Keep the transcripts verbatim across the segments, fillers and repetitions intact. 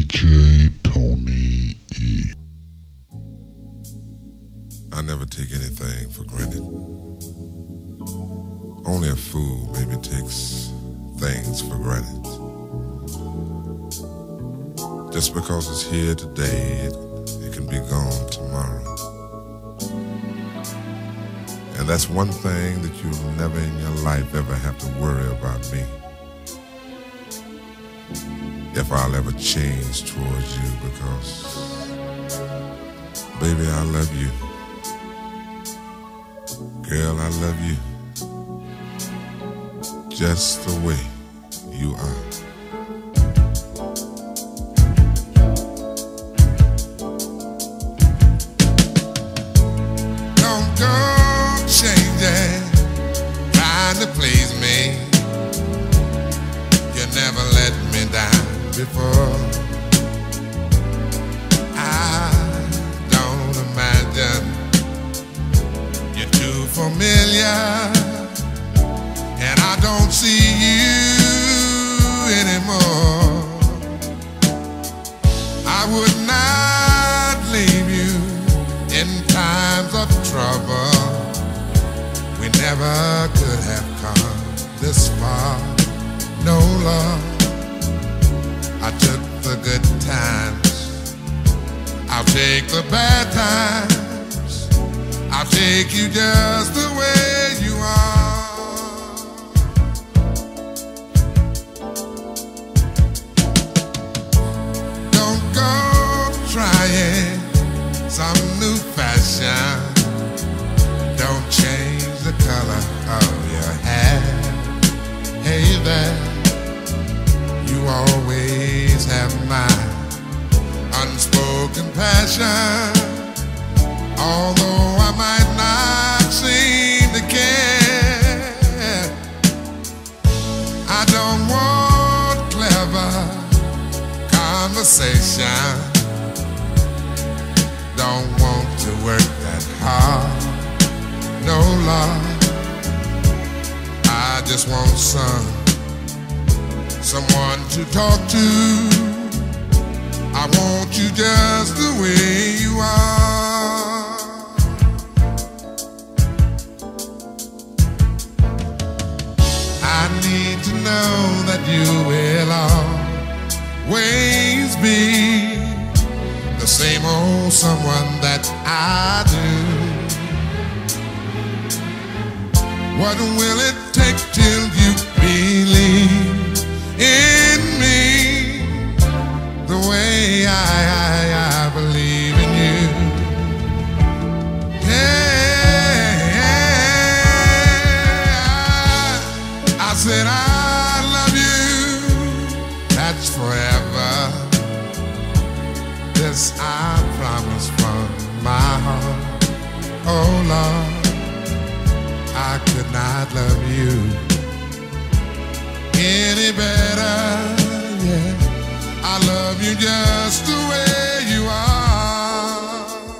J. Tony E. I never take anything for granted. Only a fool maybe takes things for granted. Just because it's here today, it, it can be gone tomorrow. And that's one thing that you'll never in your life ever have to worry about me. If I'll ever change towards you, because, baby, I love you. Girl, I love you. Just the way you are. Don't go changing, trying to please me. You never let me down before. I don't imagine you're too familiar, and I don't see you anymore. I would not leave you in times of trouble. We never could have come this far. No love. I took the good times, I'll take the bad times, I'll take you just the way you are. Don't go trying some new fashion. Don't change the color of your hair. Hey there, you always have my unspoken passion. Although I might not seem to care, I don't want clever conversation. Don't want to work that hard. No love. I just want some someone to talk to. I want you just the way you are. I need to know that you will always be the same old someone that I do. What will it take till you believe in me the way I, I, I believe in you? Yeah, I said I love you, that's forever. This I promise from my heart. Oh Lord, I could not love you any better, yeah. I love you just the way you are.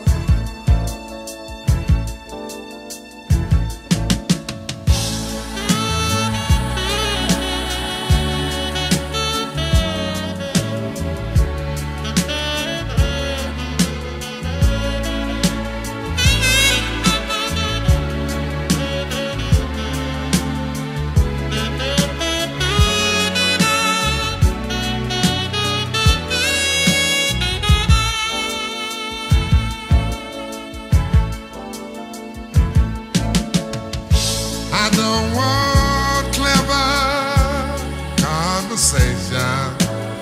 I don't want clever conversation.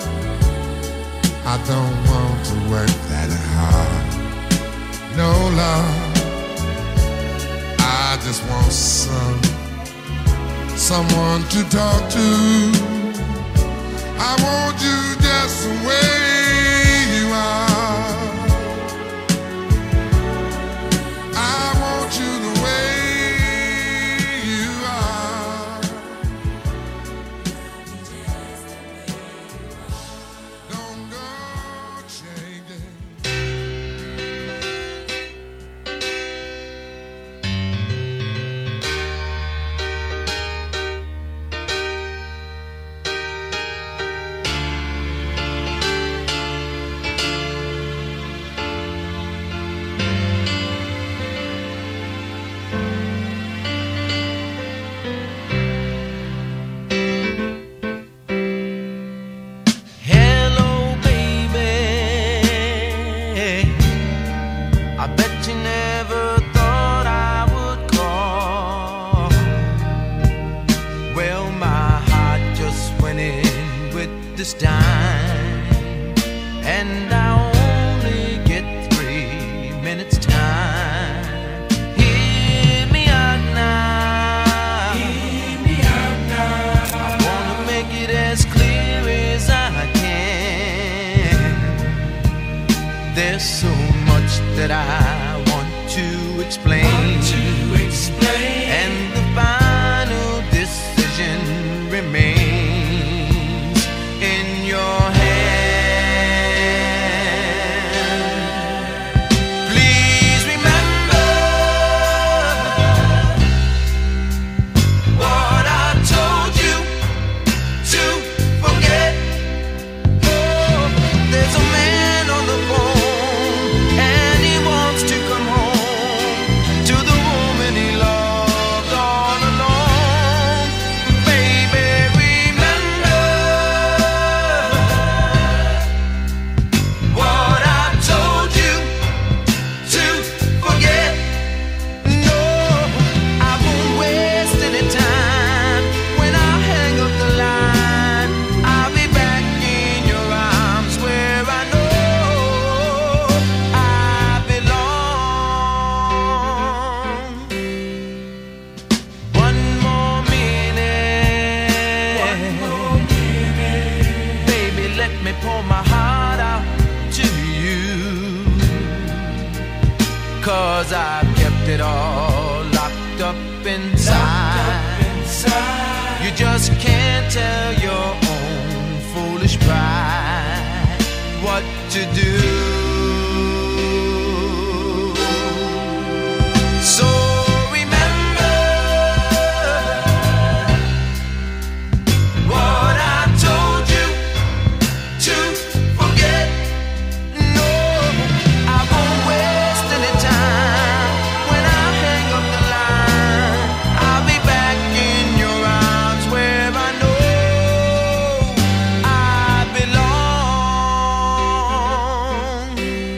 I don't want to work that hard. No love. I just want some someone to talk to. I want you just the way you are. I want you the way you are. Don't go changing. and I only get three minutes time. Hear me out now. Hear me out now. I wanna make it as clear as I can. There's so much that I want to explain, want to explain. And the final decision remains in your hand. Please remember what I told you to forget. Oh, there's a man on the phone and he wants to come home to the woman he loved all along. Baby, remember what I told you to forget. No, I won't waste any time. When I hang up the line, I'll be back in your arms where I know I belong. One more minute, one more minute. Baby, let me pour my heart out to you, 'cause I've kept it all locked up inside. You just can't tell your own foolish pride what to do. So remember what I told you to forget. No, I won't waste any time. When I hang up the line, I'll be back in your arms where I know I belong.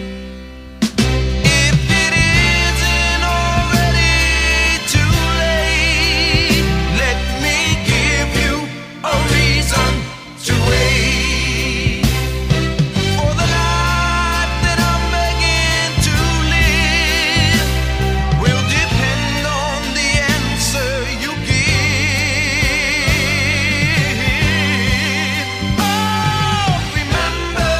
If it isn't already too late, let me give you a reason to wait. For the life that I'm begging to live will depend on the answer you give. Oh, remember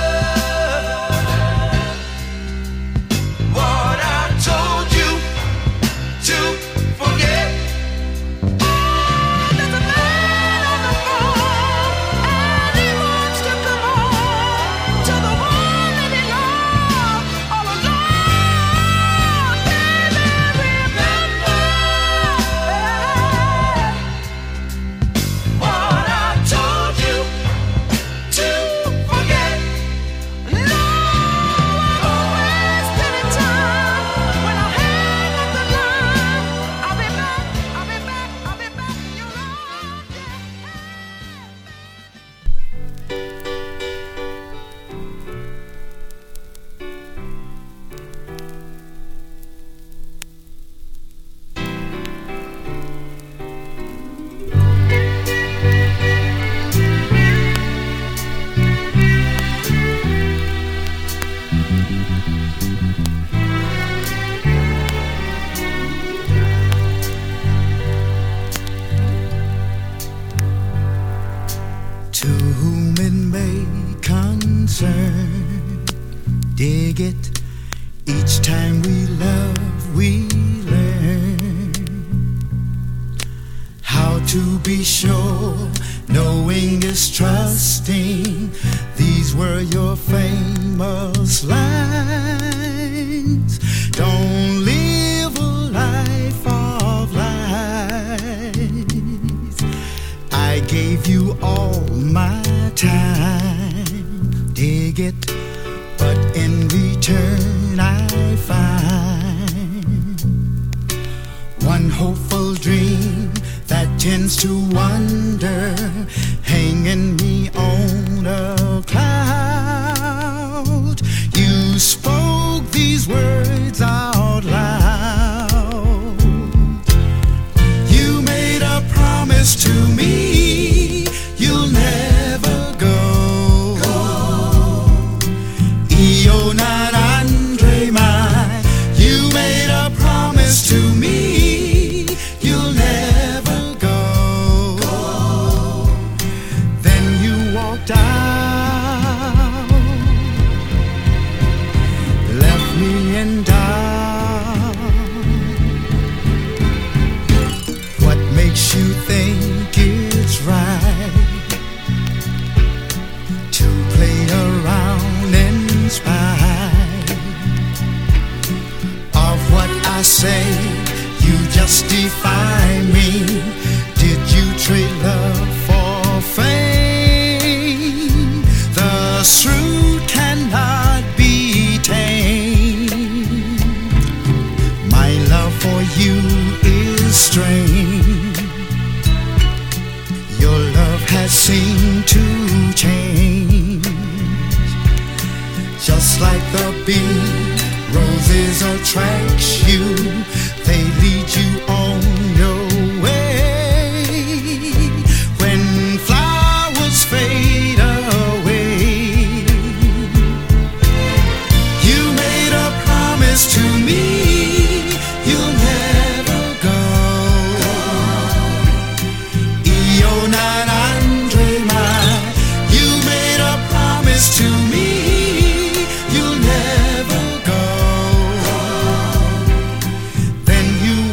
what I told you to forget. Oh, there's a man on the phone and he wants to come home to the woman he loved all along. Baby, remember what I told you to forget. No, I won't waste any time. When I hang up the line, I'll be back, I'll be back, I'll be back in your arms. To whom it may concern, dig it. Each time we love, we learn how to be sure. Knowing is trusting. These were your famous lines. Don't live a life of lies. I gave you all my time, dig it, but in return I find one hopeful dream that tends to wander, hanging me on a cloud. You spoke these words out loud. You made a promise to me you'll never go. go. shrewd cannot be tamed. My love for you is strange. Your love has seemed to change. Just like the bee, roses attract you. They lead you on your way. When flowers fade away, you made a promise to me. You'll never go. Io non andrai mai. You made a promise to me. You'll never go. Then you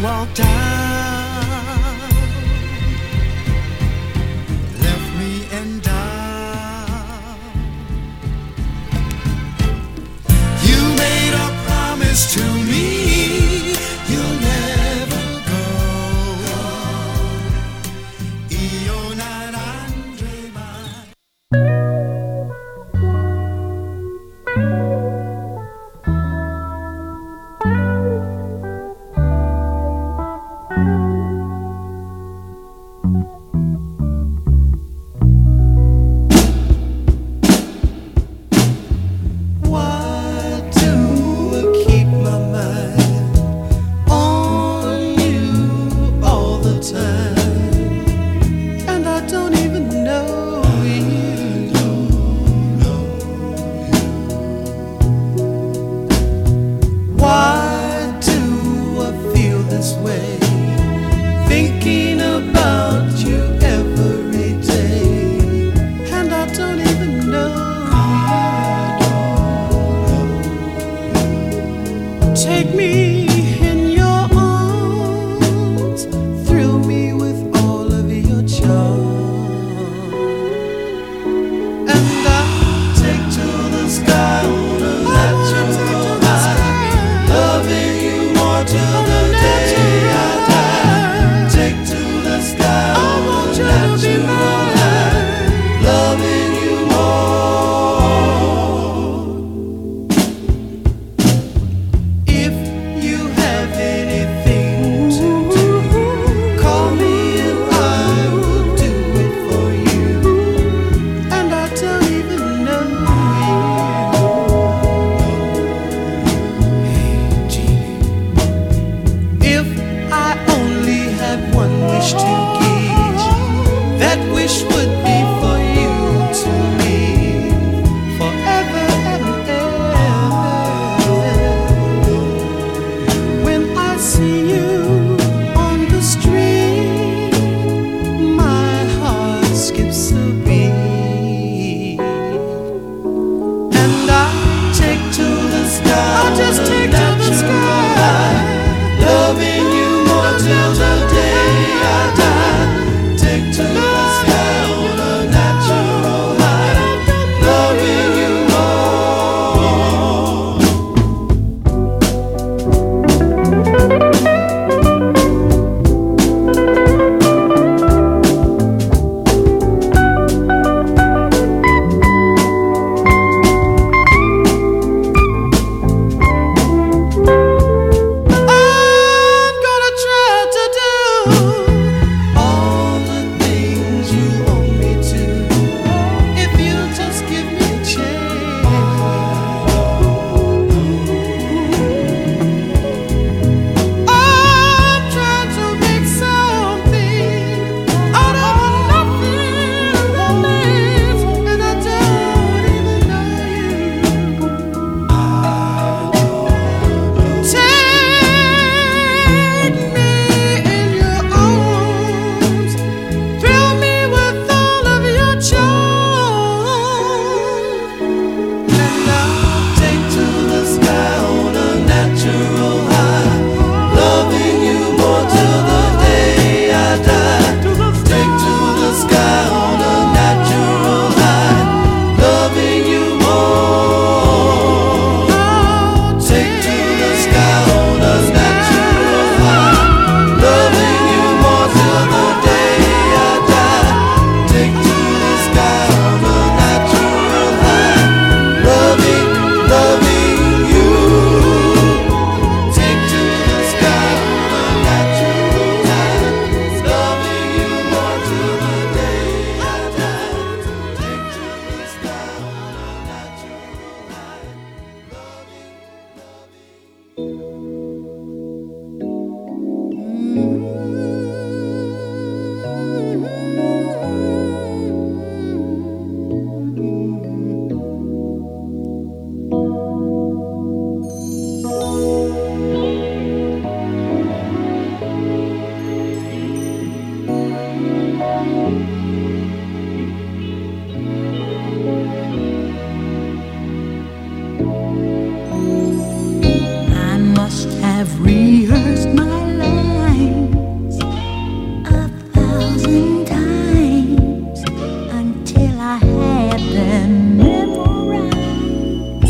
I've rehearsed my lines a thousand times until I had them memorized.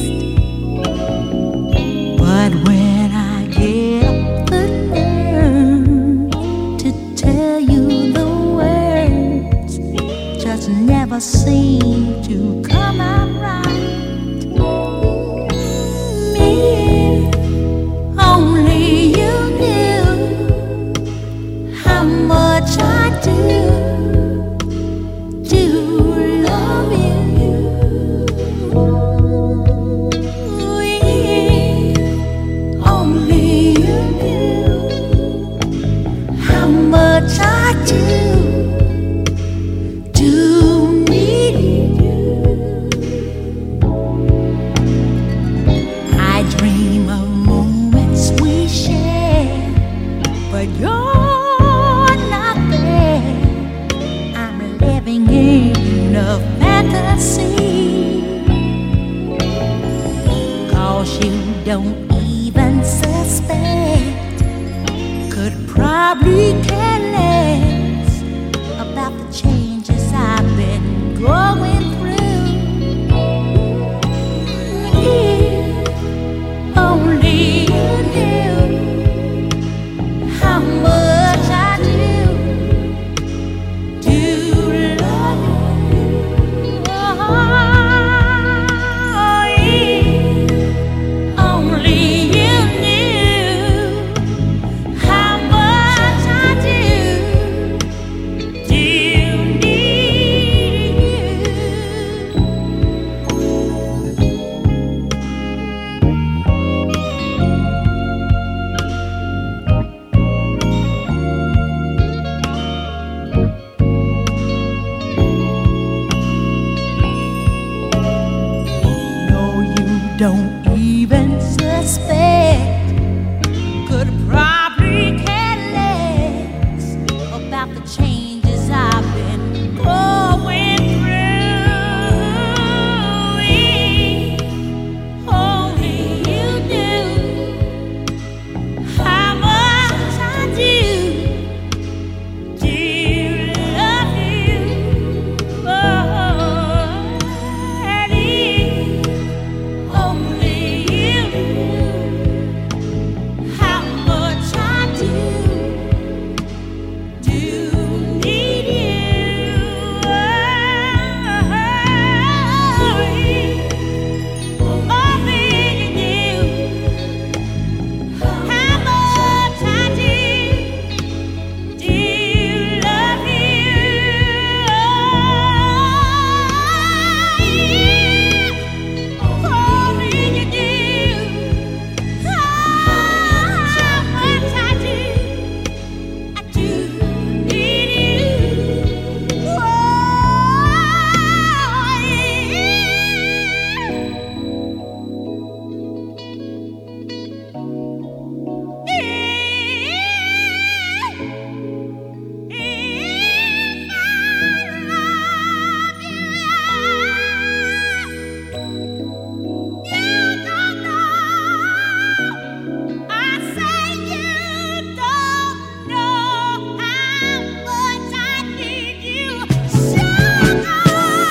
But when I get up the nerve to tell you the words, just never seem to come out right. Only you knew how much I do, do love you. Yeah. Only you knew how much I do, do need you. I dream of we share, but you're not there. I'm living in a fantasy, 'cause you don't even suspect, could probably care less about the changes I've been going through. Yeah. Only how much I do, do love you. Oh, yeah. Only you knew how much I do, do need you. Don't even suspect, could probably care less about the changes I've been going through. Only you knew how much I do, do love you. Oh, only you how much I do, do need you. Only you how much I do, do love you. Only you do how much I do, I do need you. Oh, I say you don't know how much I need you. Sugar,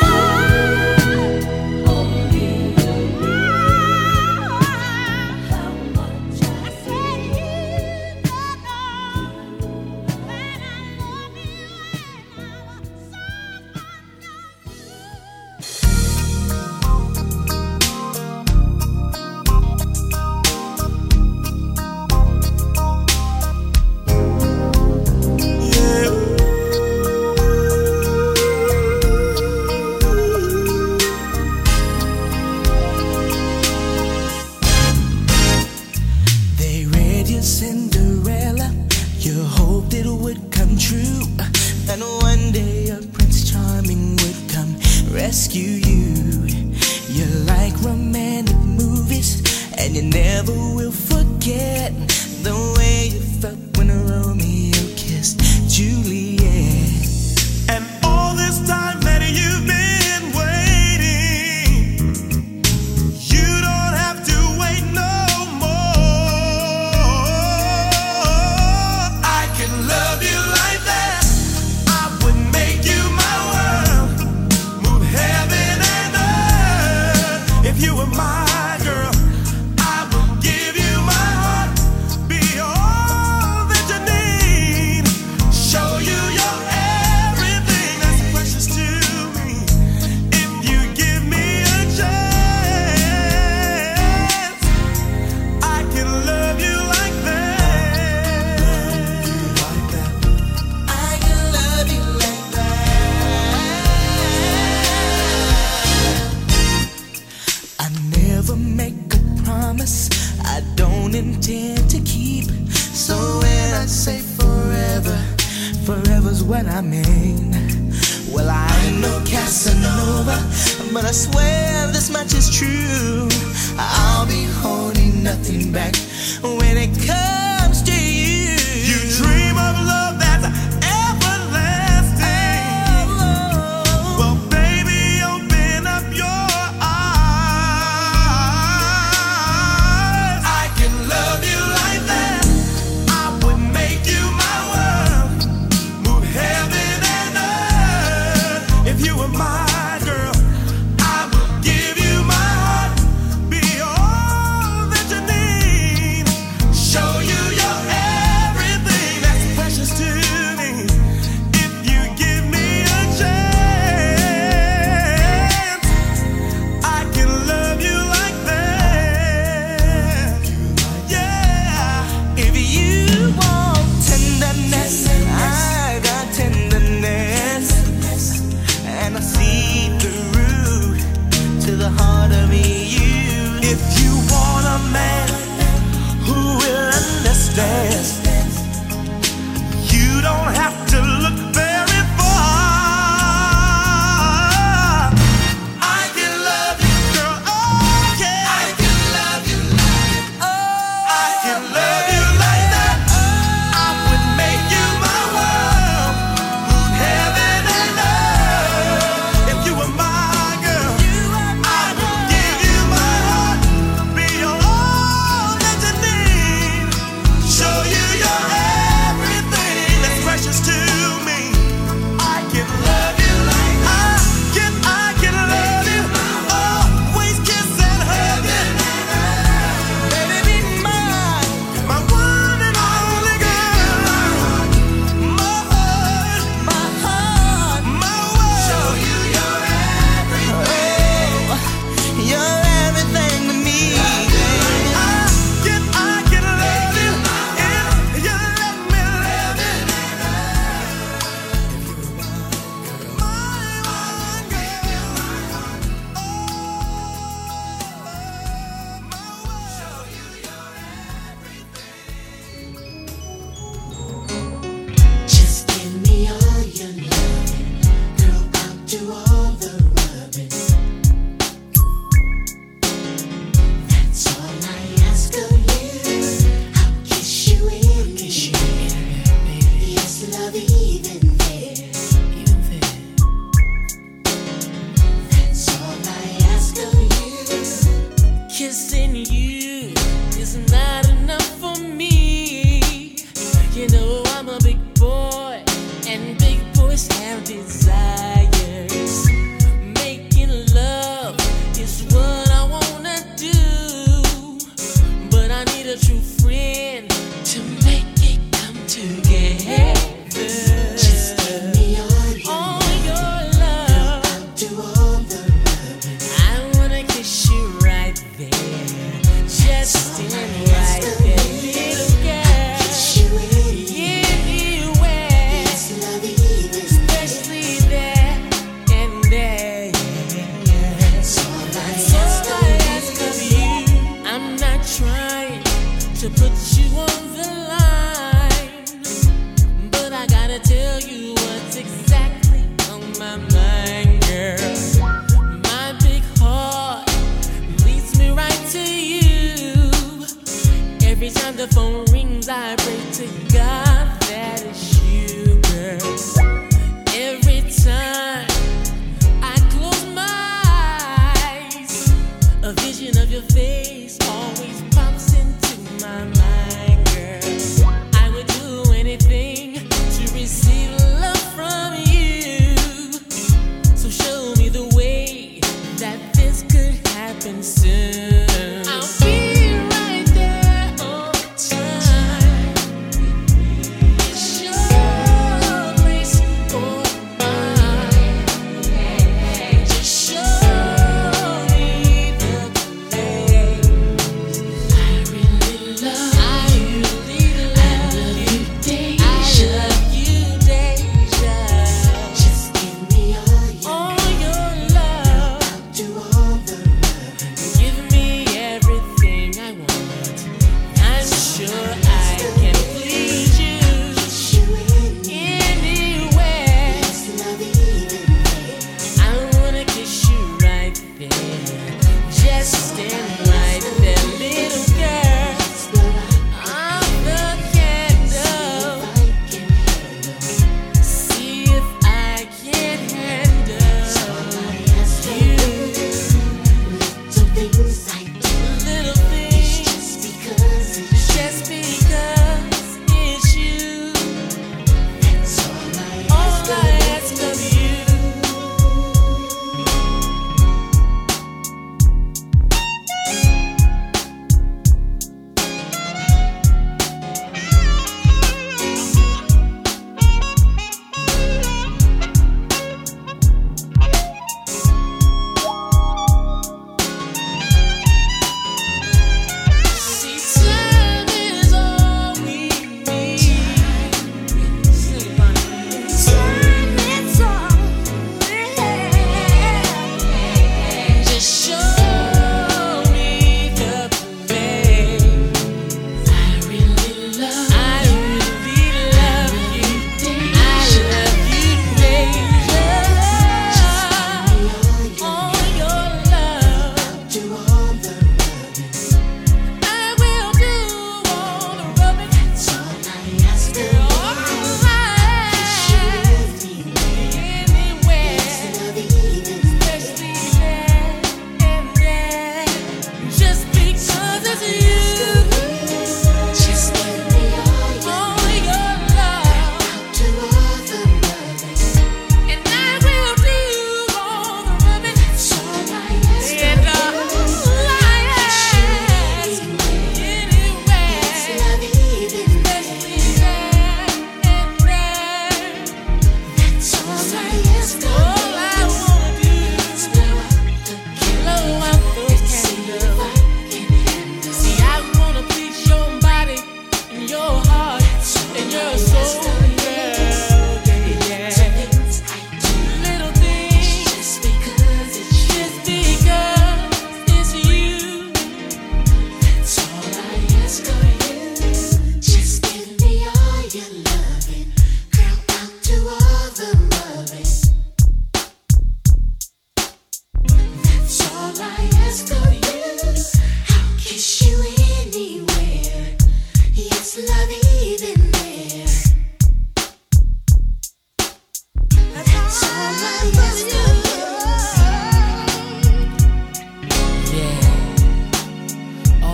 only you know how much I say you don't know that I love you and I'm so fond of you. They read your Cinderella, you hoped it would come true, and one day a Prince Charming would come rescue you. You like romantic movies, and you never will forget the way you felt when Romeo kissed Juliet. And all this time that you've been waiting, you don't have to wait no more. never make a promise I don't intend to keep. So when I say forever, forever's what I mean. Well, I ain't no Casanova, but I swear this much is true. I'll be holding nothing back when it comes to you. You dream of love that's everlasting. Oh, well, baby, open up your eyes. I can love you like that. I would make you my world, move heaven and earth. If you were my girl, I would give you my heart, be all that you need, show you your everything that's precious to me. If you give me a chance, I can love you like that. Yeah. if you want tenderness, I got tenderness, and I see through to the heart of you. If you want a man who will understand, you don't have to look very far. I can love you, girl. Oh, yeah. I can love you like, oh, I can love you like that. I would make you my world, move heaven and earth. If you were my girl, I would give you my heart, be all that you need, show you your everything that's precious to me. I can love you like I can, I can love you, always kiss and hug you. Baby, be mine. My one and only girl, my heart, My heart, my world. Show you your everything. oh, you're everything to me. I can, I can love you if you let me love you. My one girl, oh, my world. Show you your Just give me all your loving, girl. I'll do all the rubbing. That's all I ask of you. I'll kiss you in the ear. Yes, love even there. That's all I ask of you. Kissing you is not enough for me. You know I'm a big boy, and big boys have desires. Making love is what I wanna do, but I need a true friend to make it come together. Just give me all your All your love, I'll do all the rubbing. I wanna kiss you right there, just in right there, little girl. Kiss you in Anywhere, yes, love even especially there and there. That's all I So ask I of ask of you, I'm not trying to put you on the line, but I gotta tell you what's exactly on my mind, girl. My big heart leads me right to you. Every time the phone rings, I pray to God that it's you, girl. Every time I close my eyes, a vision of your face always pops into my mind, girl. I would do anything to receive love from you. So show me the way that this could happen soon. I'll be right there all the time. It's your place or mine. Just show me the place. I really love, I really love you, Deja. I love you, Deja. Just give me all your All your love, do all the rubbing. give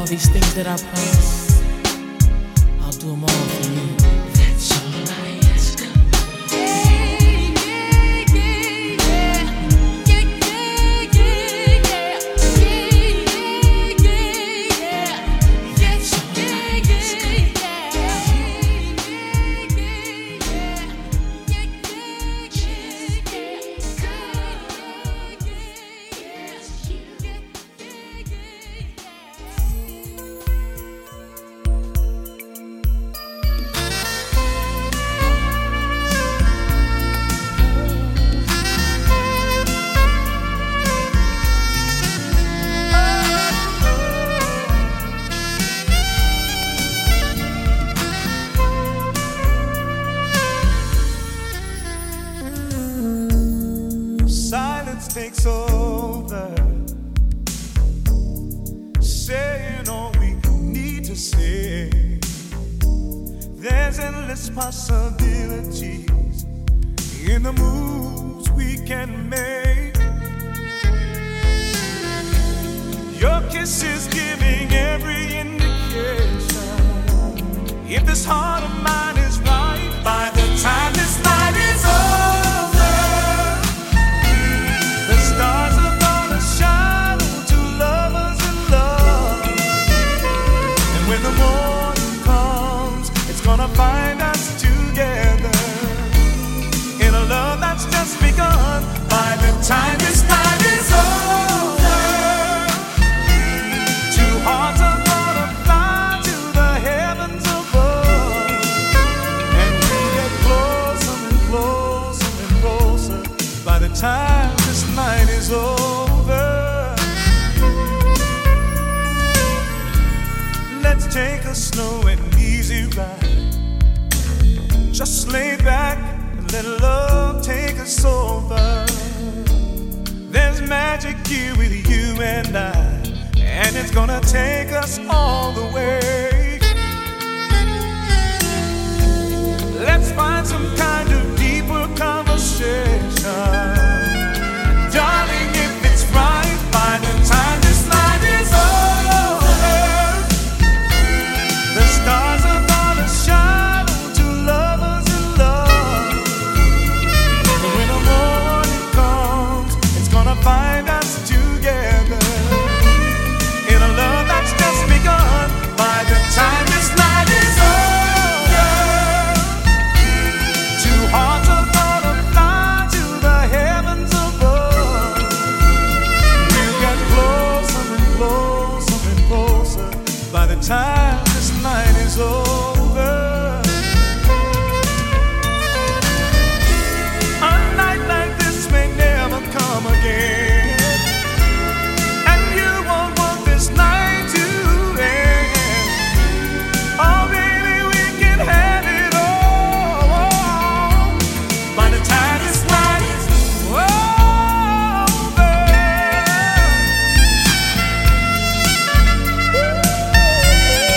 all these things that I promised, I'll do them all for you. That's all I ask of you. Yeah, yeah, yeah, yeah. Yeah, yeah, yeah, yeah. Yeah, yeah, yeah, yeah. That's all I ask of you. Silence takes over, saying all we need to say. There's endless possibilities in the moves we can make. Your kiss is giving every indication. If this heart of mine is right, by the time this night is over, the stars are gonna shine to lovers in love. And when the morning comes, it's gonna find us together in a love that's just begun. By the time this night is over, two hearts are gonna fly to the heavens above. And we get closer and closer and closer by the time this night is over. Let's take a slow and easy ride. Just lay back and let love take us over. There's magic here with you and I, and it's gonna take us all the way. Let's find some kind of deeper conversation. Darling, if it's right, by the time this night is over, the stars are gonna shine to lovers in love. And when the morning comes, it's gonna find us together in a love that's just begun. By the time this night is over, two hearts are gonna fly to the heavens above. We'll get closer and closer and closer by the time this night is over. A night like this may never come again, and you won't want this night to end. Oh, baby, we can have it all by the time this night is over.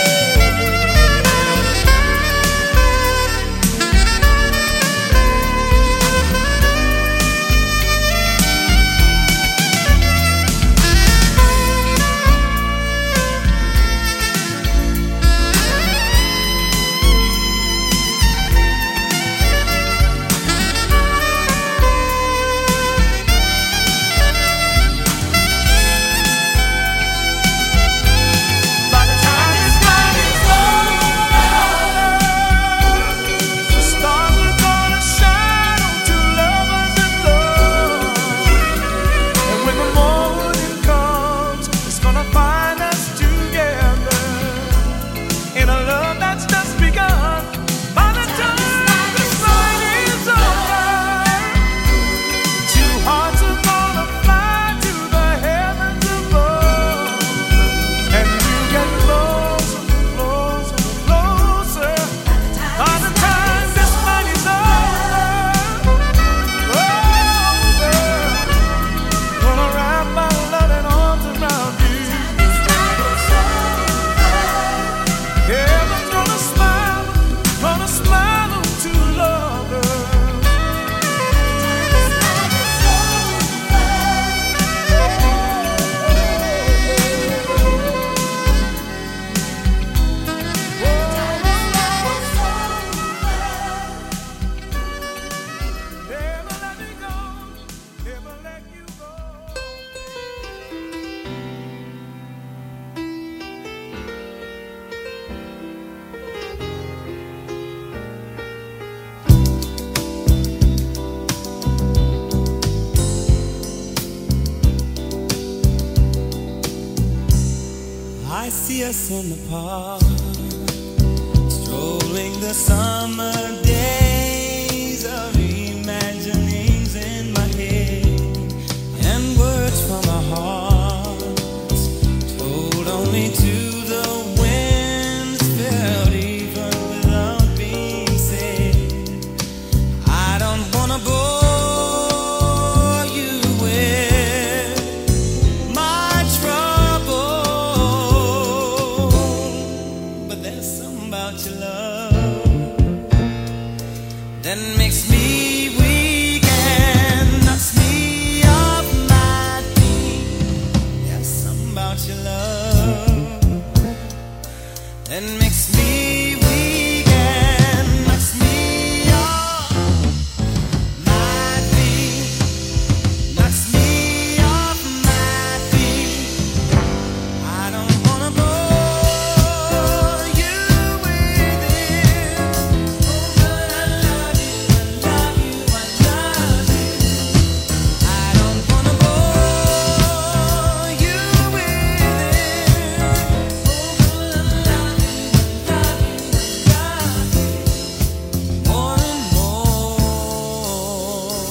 I see us in the park, strolling the summer days of imaginings in my head, and words from our hearts told only to the winds, felt even without being said. I don't wanna bore you with my trouble, but there's something about your love that makes me weak and knocks me off my feet. There's something about your love that makes me weak and knocks me off my feet, knocks me off my feet. I don't wanna bore you with it. Oh, but I love you, I love you, I love you. I don't wanna bore you with it. Oh, but I love you, I love you, I love you. More and more,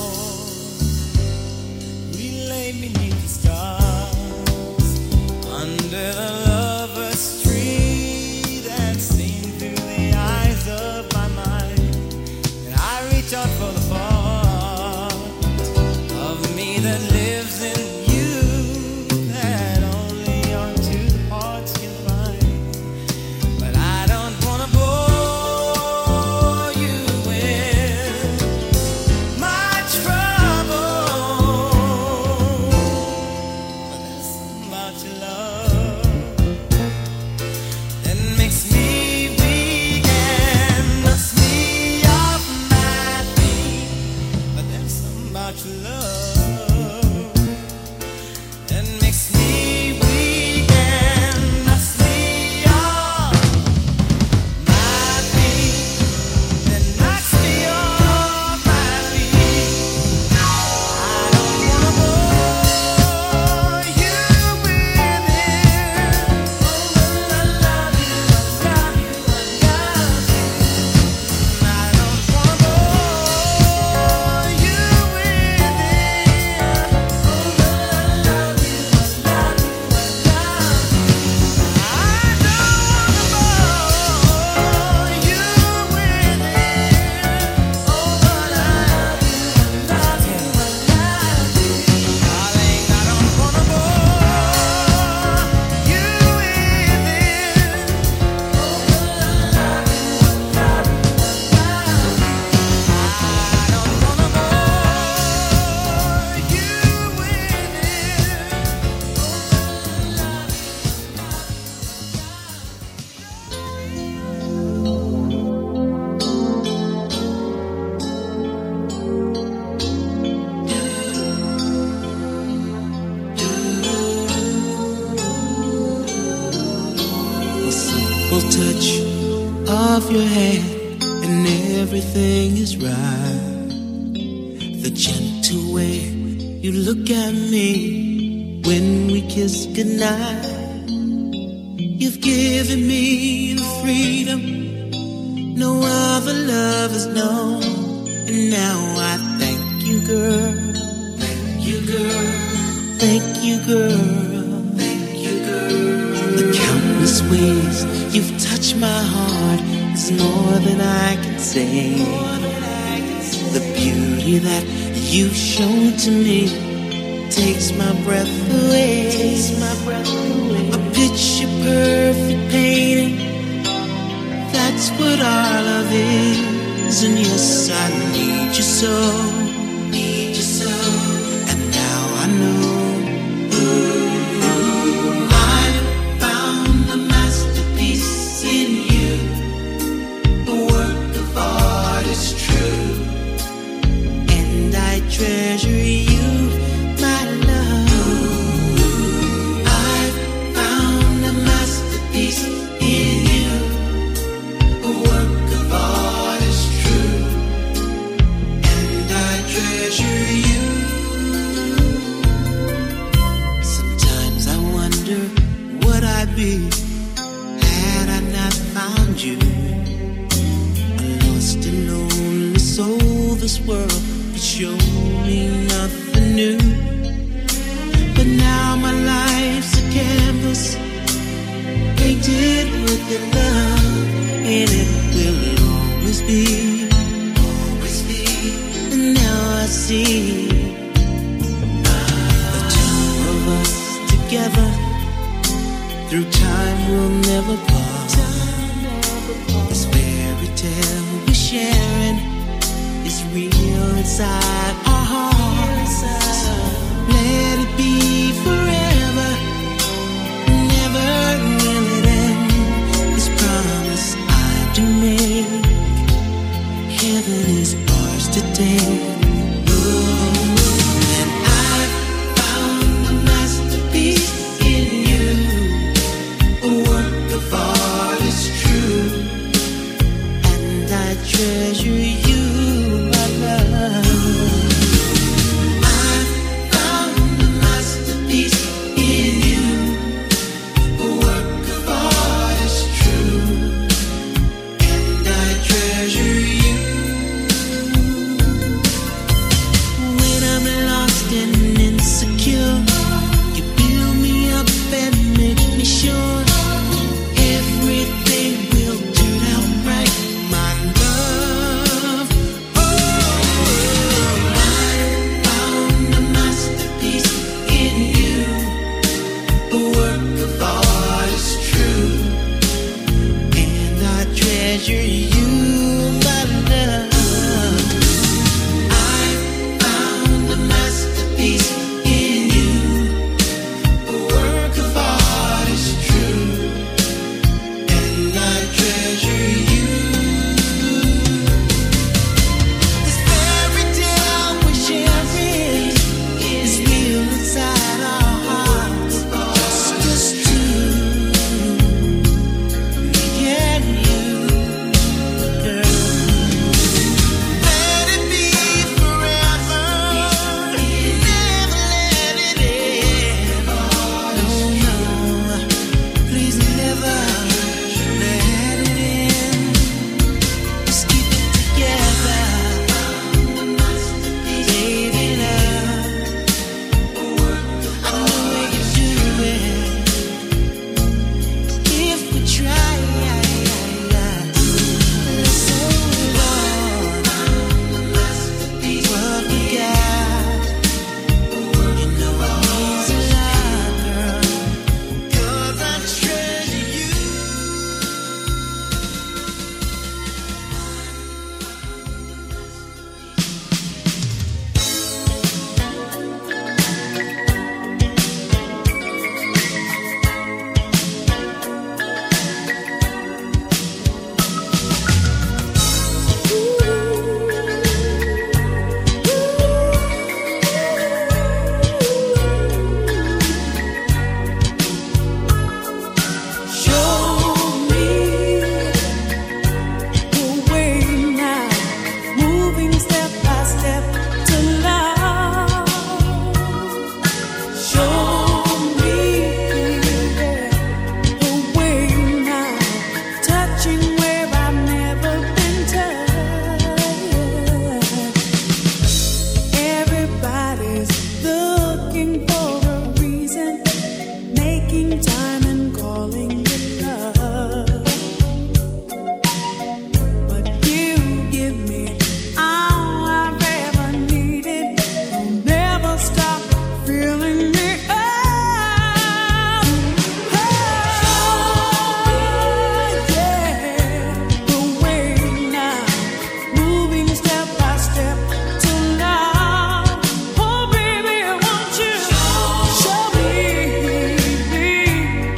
we lay beneath the stars, under the lover's tree that's seen through the eyes of my mind. And I reach out for the part of me that lives in you, that only our two hearts can find. But I don't wanna bore you with my trouble, but there's something about your love that makes me weak and knocks me off my feet. But there's something about your love that makes me weak and knocks me off my feet, that knocks me off my feet. I don't wanna bore you with it. Oh, but I love you, I love you, I love you. I don't wanna bore you with it. Oh, but I love you, I love you, I love you. I don't wanna bore you with it. Oh, but I love you, I love you, I love you. Darling, I don't wanna bore you with it. Oh, but I love you, I love you, I love you. I don't wanna bore you with the simple touch of your hand, and everything is right. The gentle way you look at me when we kiss goodnight. You've given me the freedom no other love has known, and now I thank you, girl. Thank you, girl. Thank you, girl. Thank you, girl. The countless ways you've touched my heart is more than I can say. The beauty that you've shown to me takes my breath away. Takes my breath away. A picture perfect painting. That's what our love is. And yes, I need you so. Need you so. And now I know. I found a masterpiece in you. A work of art is true. And I treasure you, my love. I found a masterpiece in you. A work of art is true. And I I'd be had I not found you. A lost and lonely soul, this world could show me nothing new. But now my life's a canvas painted with your love, and it will always be, always be. And now I see the two of us together. Through time we'll never part. This fairy tale we're sharing is real inside our hearts. Let it be forever, never will it end. This promise I do make, heaven is ours to take. And I found a masterpiece in you, a work of art is true, and I treasure you, my love. I found a masterpiece in you, a work of art is true, and I treasure you. When I'm lost and insecure, you build me up and make me sure everything will turn out right, my love. Oh, I found a masterpiece in you, a work of art is true, and I treasure you, my love. I found a masterpiece in you, a work of art is true, and I treasure you. This fairy tale we're sharing is real inside our hearts. Just us two, me and you, girl. Let it be forever, never let it end. No, no, please never let it end. Just keep it together, baby love. I know we can do it if we try. Let's hold on, what we got. You know it means a lot, girl, 'cause I treasure you. Show me the way now, moving step by step to love. Show me the way now, touching where I've never been touched. Everybody's looking for a reason, making time and calling it love. But you give me all I've ever needed. You'll never stop filling me up. Oh, yeah, the way now, moving step by step to love. Oh, baby, won't you show me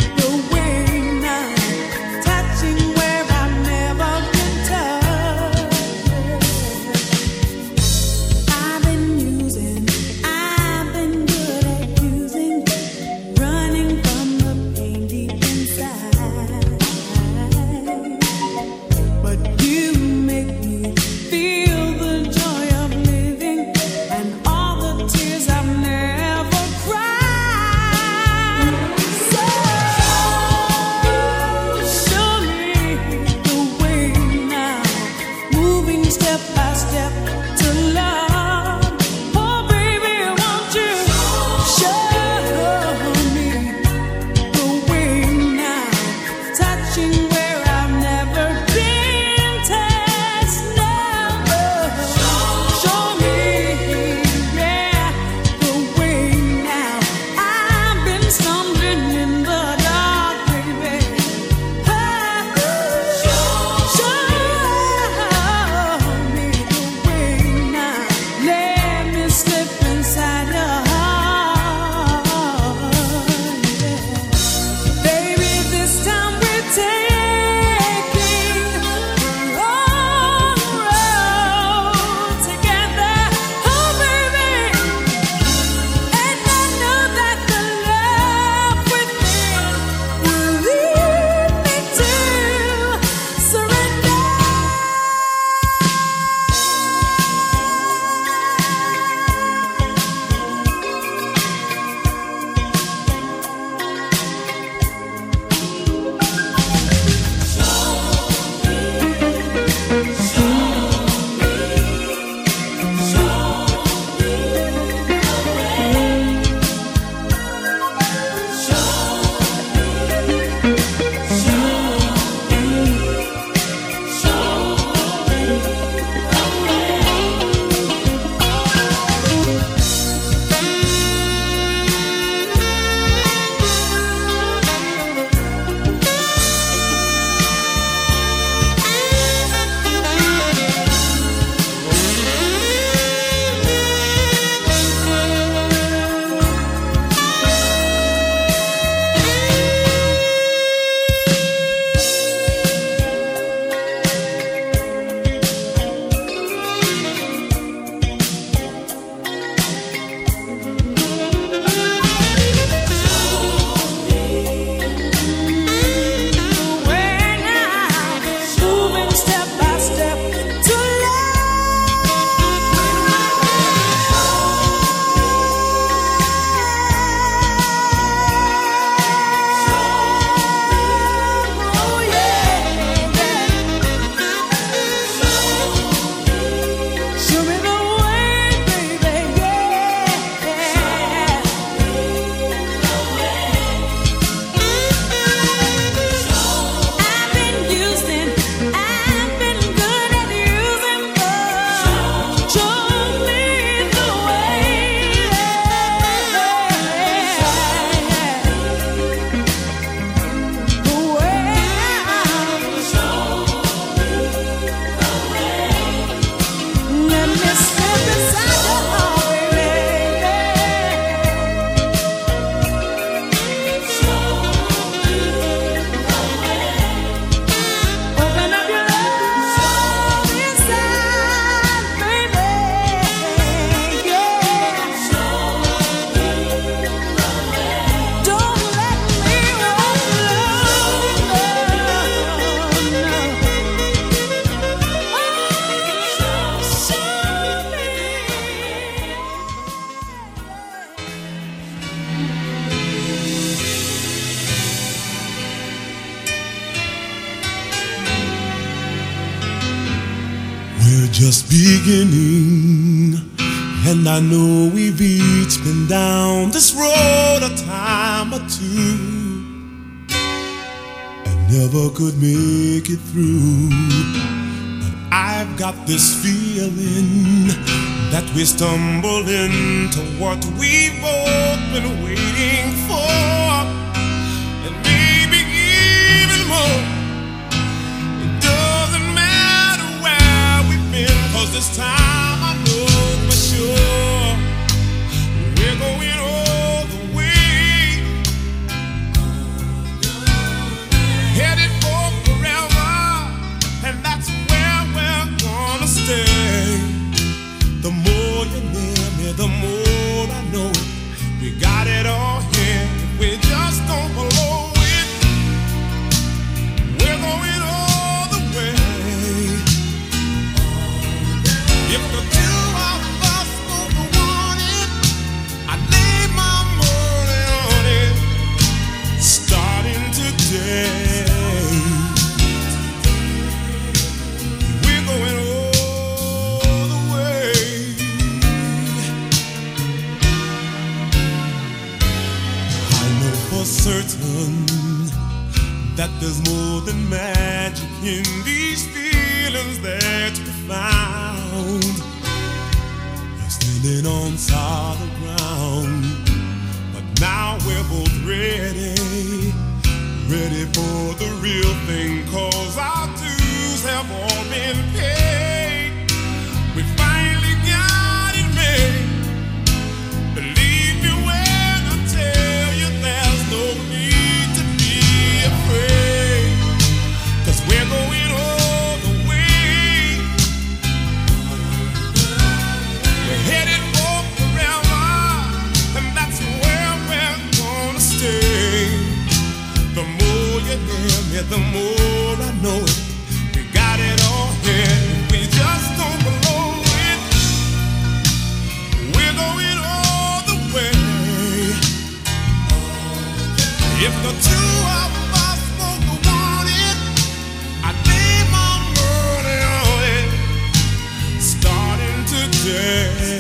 just beginning, and I know we've each been down this road a time or two, and never could make it through. But I've got this feeling that we stumbled into what we've both been waiting for, and maybe even more. It doesn't matter where we've been, 'cause this time I know for sure we're going all the way, headed for forever, and that's where we're gonna stay. The more you're near me, the more I know it. We got it all here, we just don't blow it. We're going all the way. If the two of us both want it, I lay my money on it. Starting today, we're going all the way. I know for certain that there's more than magic in these feelings that we found. We're standing on solid ground, but now we're both ready, ready for the real thing, 'cause our dues have all been paid. We finally got it made. Believe me when I tell you there's no need to be afraid, 'cause we're going all the way. We're headed for forever, and that's where we're gonna stay. The more you're near me, the more I know it. We got it all here, we just don't blow it. We're going all the way. If the two of us both want it, I lay my money on it. Starting today,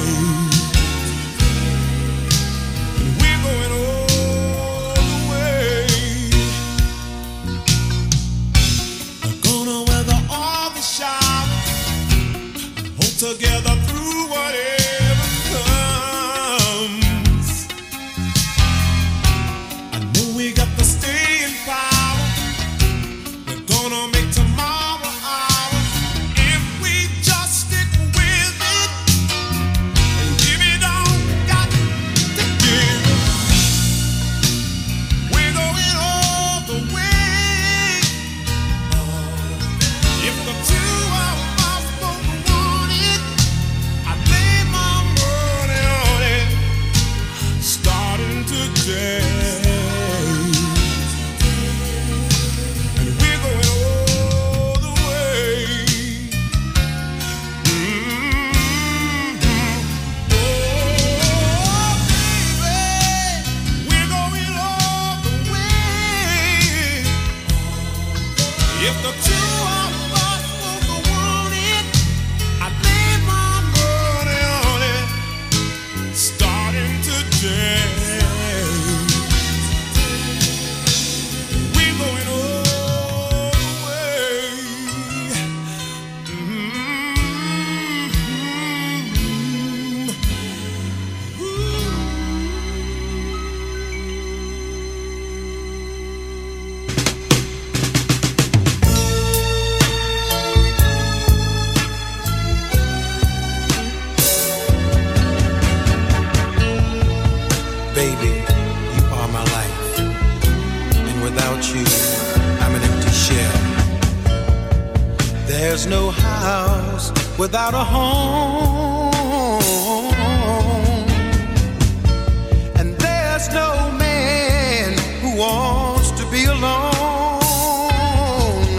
and we're going all the way. We're gonna weather all the showers, hold together through whatever comes. I know we got the staying power. We're gonna make tomorrow ours if we just stick with it and give it all we got to give. We're going all the way. If the two of us both want it, I lay my money on it. Starting today, and we're going all the way. Mm-hmm. Oh, baby, we're going all the way. If the two of us both want it, I lay my money on it. Starting today, we're going all the way. Mm-hmm. Baby, you are my life, and without you, I'm an empty shell. There's no house without a home, and there's no man who wants to be alone.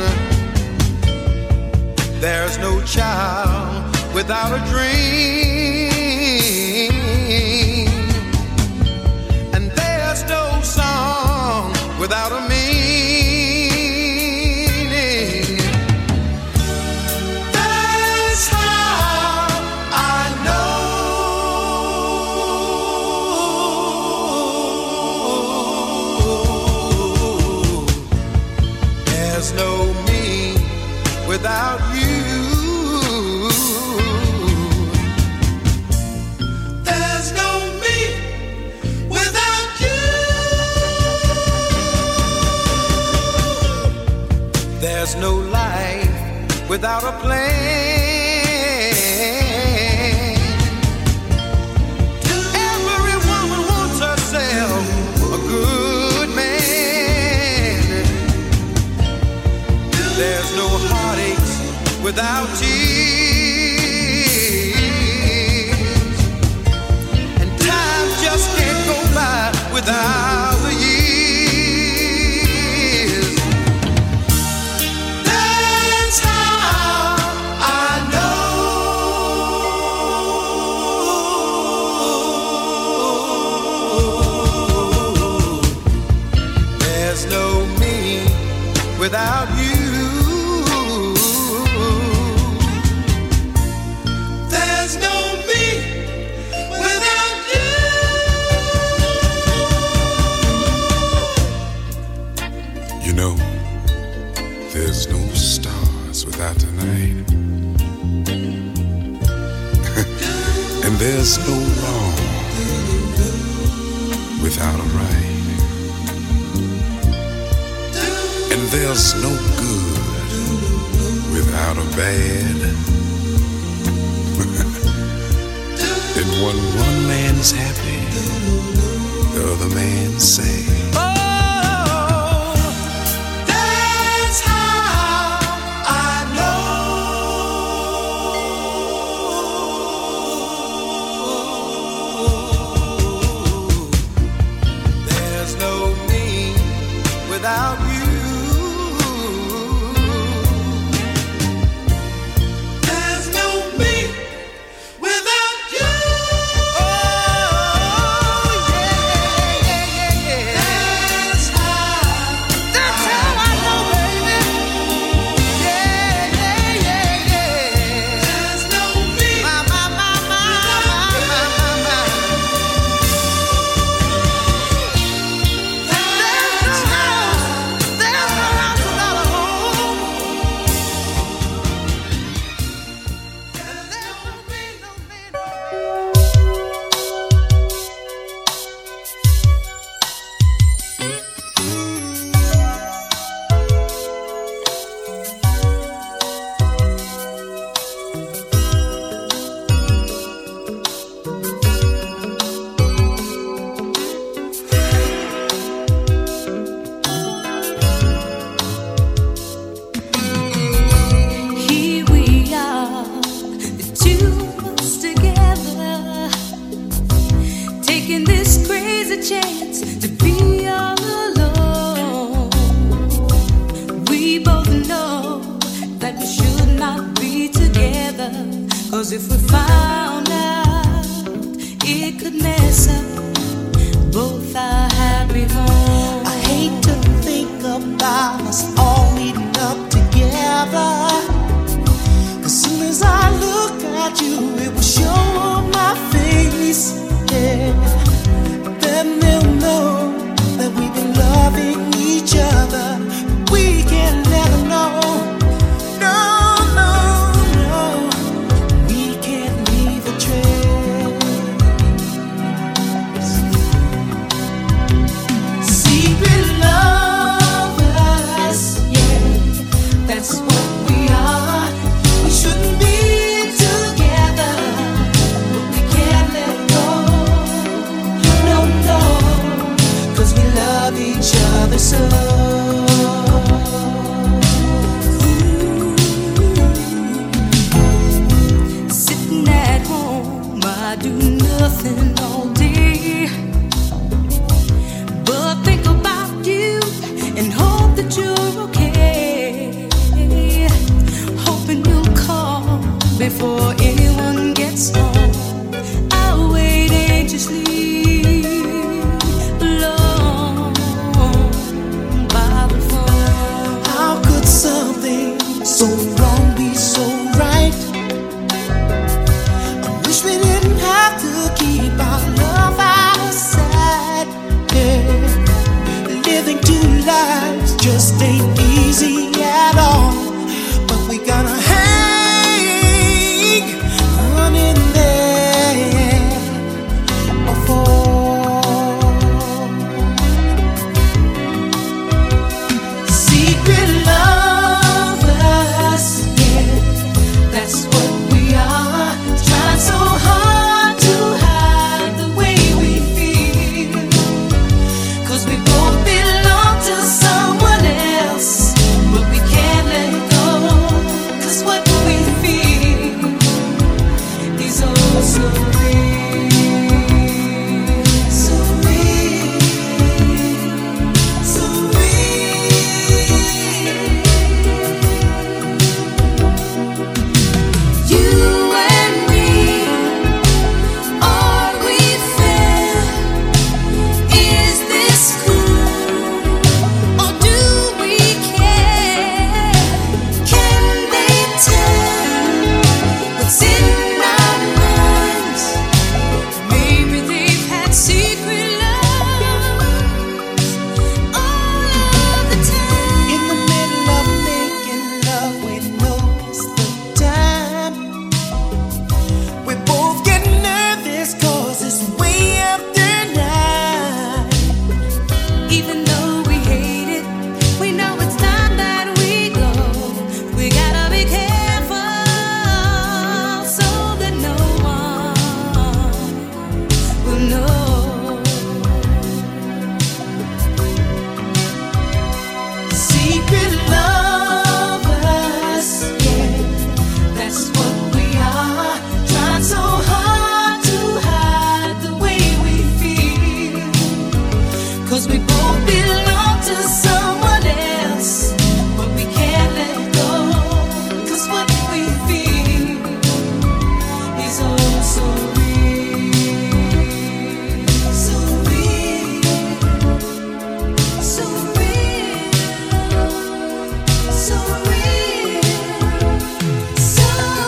There's no child without a dream, and there's no song without a meaning. That's how There's no me without you. There's no me without you. There's no life without a plan. Every woman wants herself a good man. There's no heartaches without tears, and time just can't go by without the years. That's how I know there's no me without you. There's no me without you. You know, there's no stars without the night. And there's no wrong without a right. And there's no good without a bad. And when one man's happy, the other man's sad. Oh, that's how I know there's no me without you. There's no me without you. Oh, yeah, yeah, yeah, yeah. That's how, that's how I know, baby. Yeah, yeah, yeah, yeah. There's no me. My, my, my, my, my, my, my. There's no house, there's no house without a home. There's no me, no me, no me. Here we are, the two of us together, taking this crazy chance to be all alone. We both know that we should not be together, 'cause if we found out, it could mess up both our happy homes. I hate to think about us all meeting up together. As soon as I look at you, it will show on my face. Yeah. Then they'll know that we've been loving each other. We can never know. No, no, no. We can't leave a trace. Secret lovers, yeah, that's what we are. We shouldn't be together, but we can't let go. No, no, 'cause we love each other so. Sitting at home, I do nothing all day but think about you and hope that you're okay. Hoping you'll call before anyone gets home. I'll wait anxiously alone by the phone. How could something so wrong be so right? I wish we didn't have to keep our love outside. Yeah. Living too lives just ain't easy at all. But we gotta hang on in there or fall. Secret lovers, yeah, that's what we are. Trying so hard to hide the way we feel, 'cause we both belong to someone else, but we can't let go, 'cause what we feel is oh so real, so real, so real. You and me, are we fair? Is this cool, or do we care? Can they tell what's in our minds? Maybe they've had secret loves all of the time. In the middle of making love, we notice the time. We both get nervous 'cause it's way after nine. Even though we hate it, we know it's time that we go. We gotta be careful so that no one will know. Secret lovers, yeah, that's what we are. Trying so hard to hide the way we feel, 'cause we both belong to someone else, but we can't let go, 'cause what we feel is oh so real, so real, so real, so real, so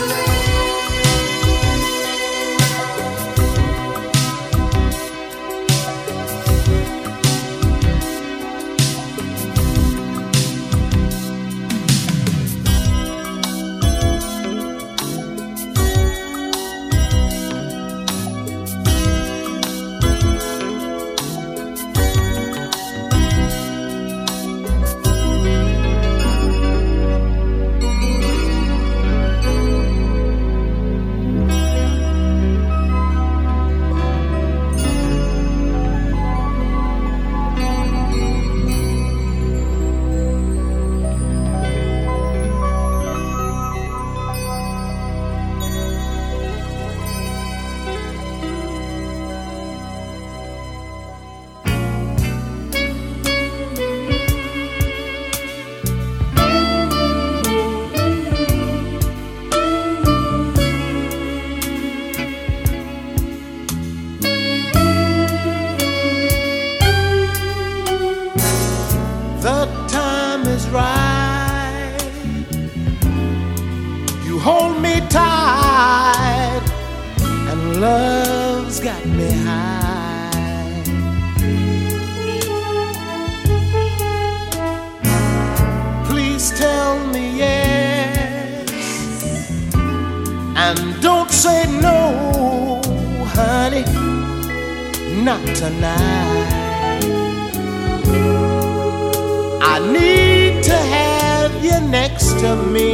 the time is right. You hold me tight, and love's got me high. Please tell me yes, and don't say no, honey, not tonight. I need to have you next to me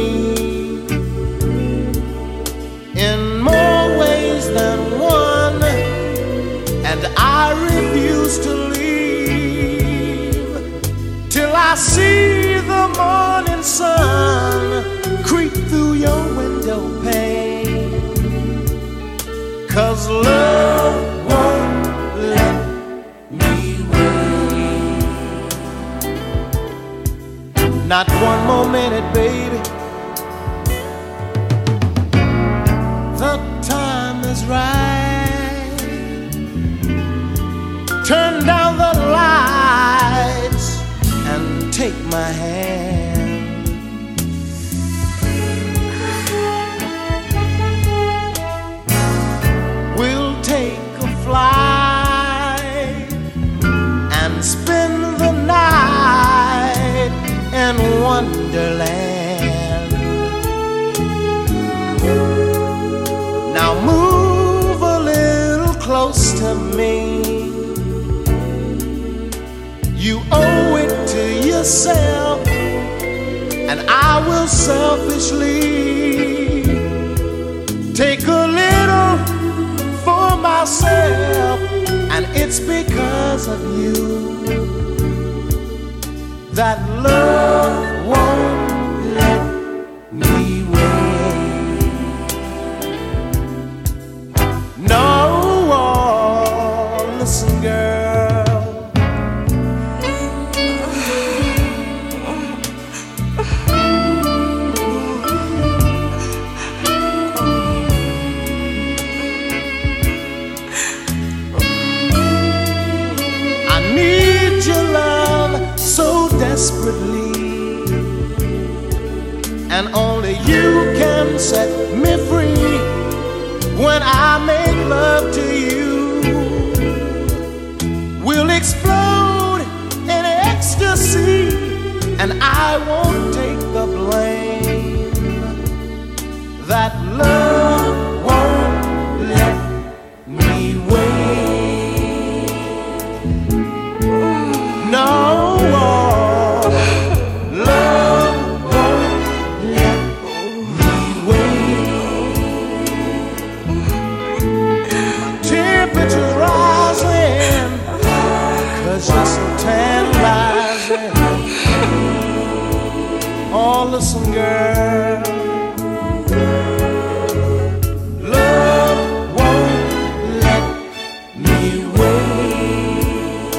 in more ways than one, and I refuse to leave till I see the morning sun creep through your window pane. 'Cause love won't let me wait. Not one more minute, baby. The time is right. Turn down the lights and take my hand. We'll take a flight and spend the night yourself, and I will selfishly take a little for myself, and it's because of you that love won't let me wait. No, oh, listen, girl, I need your love so desperately, and only you can set me free. When I make love to you, we'll explode in ecstasy, and I won't take the blame. That love won't let me wait. No, love won't let me wait. Temperature's rising, 'cause you're so tantalizing. Oh, listen, girl, love won't let me wait.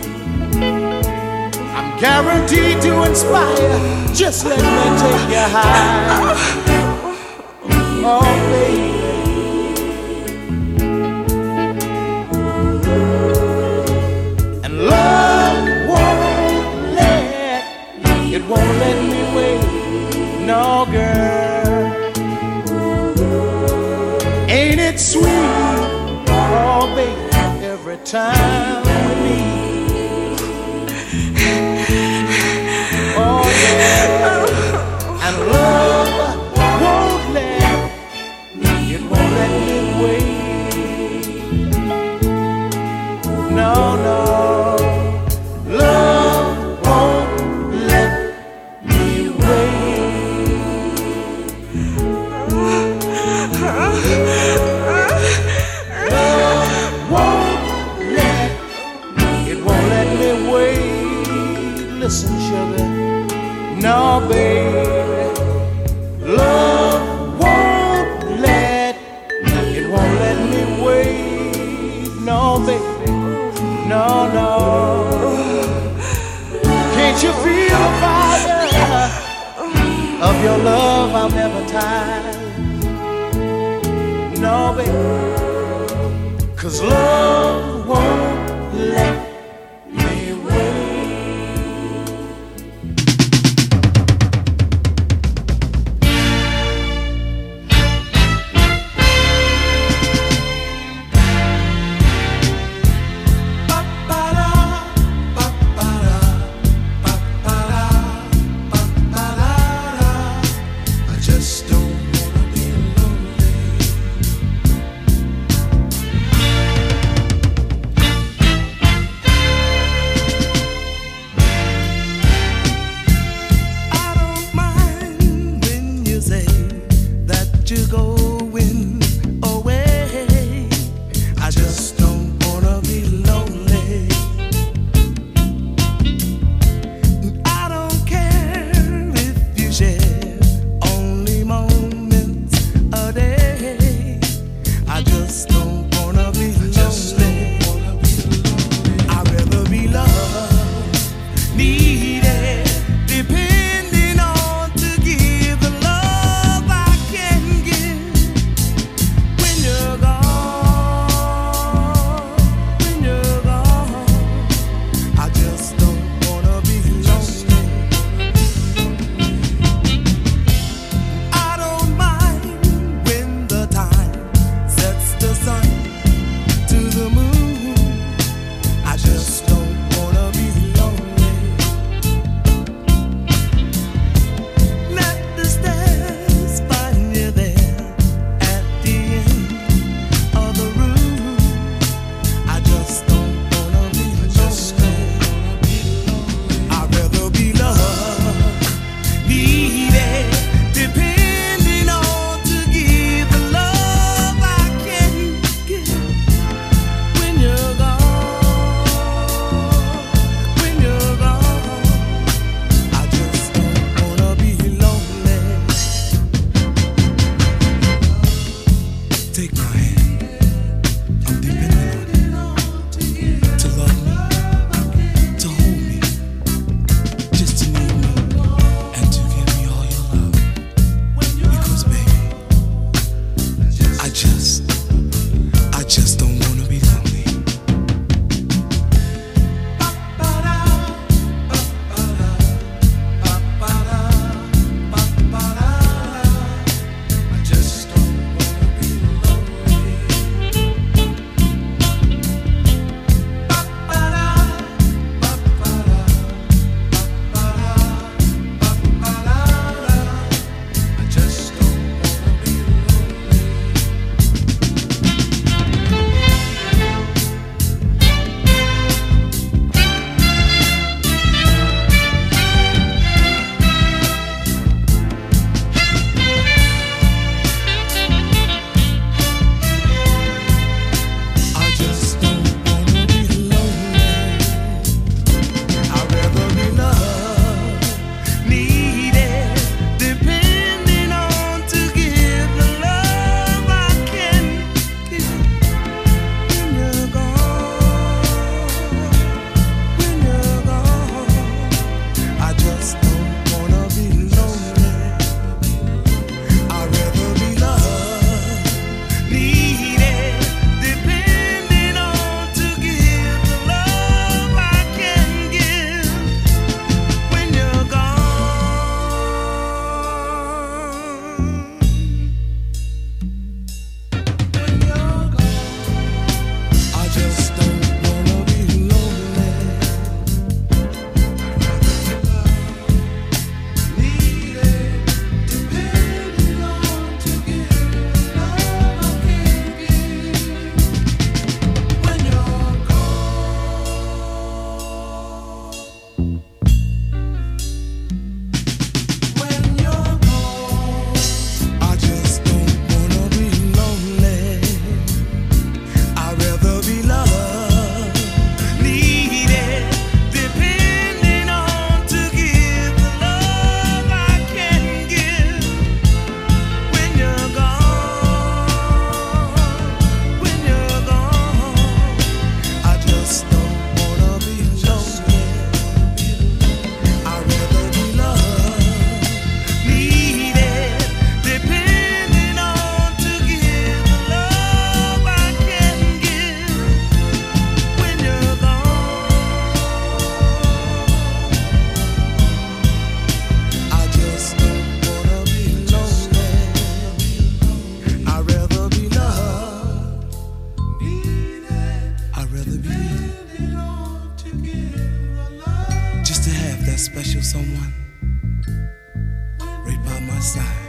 I'm guaranteed to inspire. Just let me take you high. Oh, baby. And love won't let, it won't let me wait. No, girl. Ain't it sweet? Oh, baby, every time we meet. Oh, yeah. And love won't let, it won't let me wait. No, no. Love won't let me wait. Love won't let, it won't let me wait. Listen, sugar, no, baby. Love won't let, it won't let me wait. No, baby, no, no. Can't you feel the fire of your love? I'll never tire. No, baby, 'cause love won't let me wait. I just don't wanna be lonely. right by my side.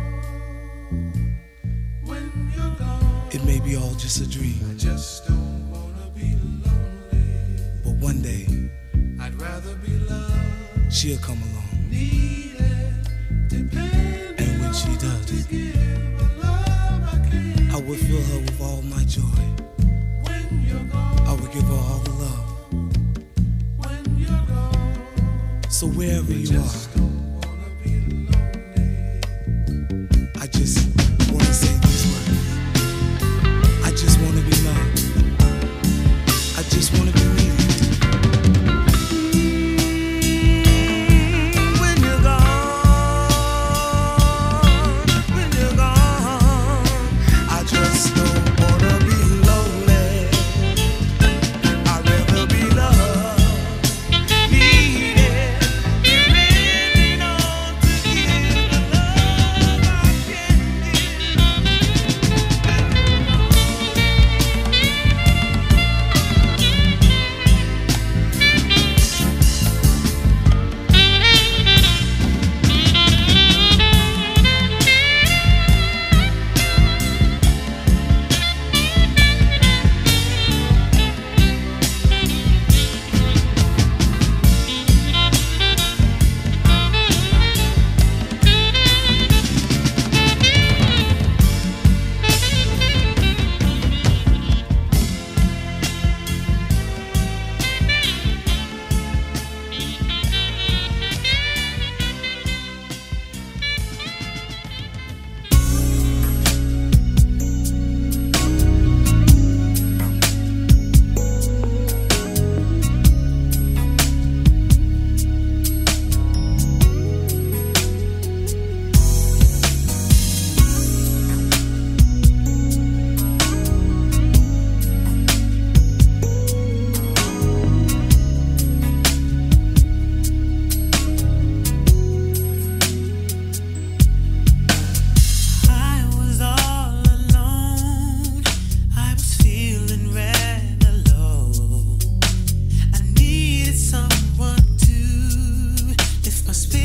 It may be all just a dream. I just don't wanna be lonely. But one day, I'd rather be loved. She'll come along. Needed, dependent, and when she does, to give the love I can. I would fill her with all my joy. When you're gone, I would give her all the love. When you're gone, so wherever I you just are, don't wanna be lonely. I just wanna say these words. I just wanna be loved. I just wanna be needed. When you're gone, when you're gone, I just don't wanna be lonely. I'd rather be loved, needed, depending on to give the love I can my spirit.